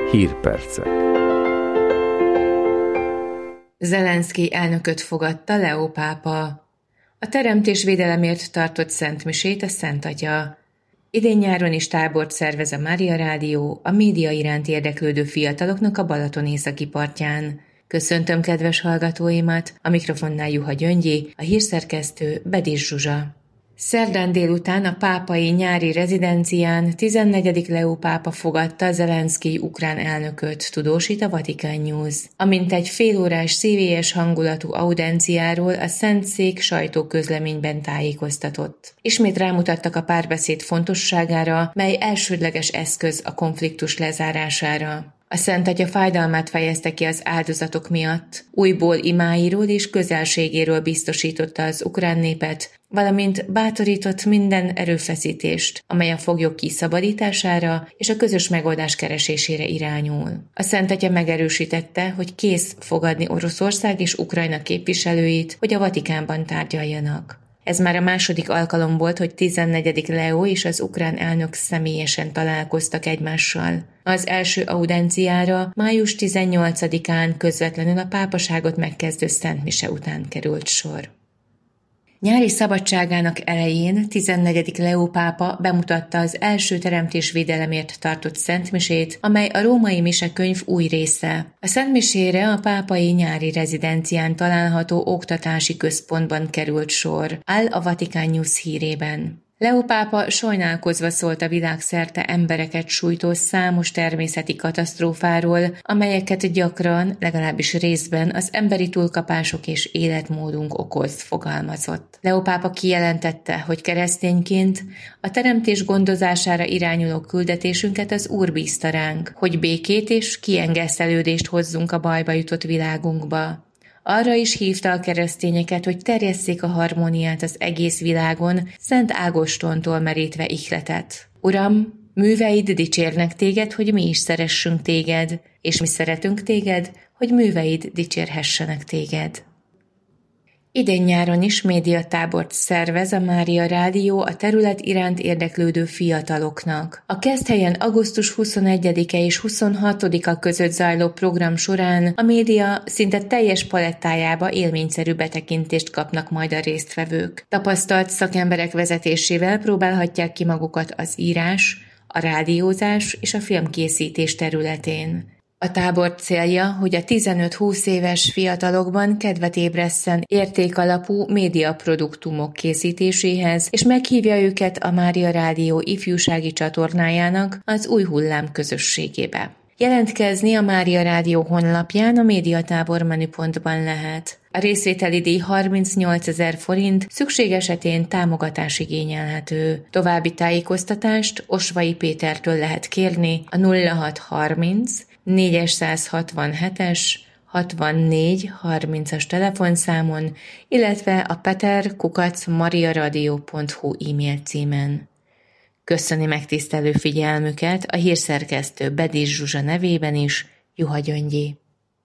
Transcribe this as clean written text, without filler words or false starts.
Hírpercek. Zelenszkij elnököt fogadta Leó pápa. A teremtésvédelemért tartott szentmisét a Szent Atya. Idén-nyáron is tábort szervez a Mária Rádió a média iránt érdeklődő fiataloknak a Balaton északi partján. Köszöntöm kedves hallgatóimat, a mikrofonnál Juha Gyöngyi, a hírszerkesztő Bedis Zsuzsa. Szerdán délután a pápai nyári rezidencián 14. Leó pápa fogadta Zelenszkij ukrán elnököt, tudósít a Vatican News. Amint egy félórás szívélyes hangulatú audenciáról a Szentszék sajtóközleményben tájékoztatott. Ismét rámutattak a párbeszéd fontosságára, mely elsődleges eszköz a konfliktus lezárására. A Szent Atya fájdalmát fejezte ki az áldozatok miatt, újból imáiról és közelségéről biztosította az ukrán népet, valamint bátorított minden erőfeszítést, amely a foglyok kiszabadítására és a közös megoldás keresésére irányul. A Szent Atya megerősítette, hogy kész fogadni Oroszország és Ukrajna képviselőit, hogy a Vatikánban tárgyaljanak. Ez már a második alkalom volt, hogy 14. Leó és az ukrán elnök személyesen találkoztak egymással. Az első audenciára május 18-án közvetlenül a pápaságot megkezdő szentmise után került sor. Nyári szabadságának elején 14. Leó pápa bemutatta az első teremtésvédelemért tartott szentmisét, amely a római misekönyv új része. A szentmisére a pápai nyári rezidencián található oktatási központban került sor, áll a Vatican News hírében. Leó pápa sajnálkozva szólt a világszerte embereket sújtó számos természeti katasztrófáról, amelyeket gyakran, legalábbis részben az emberi túlkapások és életmódunk okoz, fogalmazott. Leó pápa kijelentette, hogy keresztényként a teremtés gondozására irányuló küldetésünket az Úr bízta ránk, hogy békét és kiengesztelődést hozzunk a bajba jutott világunkba. Arra is hívta a keresztényeket, hogy terjesszék a harmóniát az egész világon, Szent Ágostontól merítve ihletet. Uram, műveid dicsérnek téged, hogy mi is szeressünk téged, és mi szeretünk téged, hogy műveid dicsérhessenek téged. Idén-nyáron is médiatábort szervez a Mária Rádió a terület iránt érdeklődő fiataloknak. A Keszthelyen augusztus 21-e és 26-a között zajló program során a média szinte teljes palettájába élményszerű betekintést kapnak majd a résztvevők. Tapasztalt szakemberek vezetésével próbálhatják ki magukat az írás, a rádiózás és a filmkészítés területén. A tábor célja, hogy a 15-20 éves fiatalokban kedvet ébresszen értékalapú médiaproduktumok készítéséhez, és meghívja őket a Mária Rádió ifjúsági csatornájának az új hullám közösségébe. Jelentkezni a Mária Rádió honlapján a médiatábor menüpontban lehet. A részvételi díj 38 000 forint, szükség esetén támogatás igényelhető. További tájékoztatást Osvai Pétertől lehet kérni a 0630 467-es 6430-as telefonszámon, illetve a peter@mariaradio.hu e-mail címen. Köszöni megtisztelő figyelmüket a hírszerkesztő Bedis Zsuzsa nevében is, Juha Gyöngyi.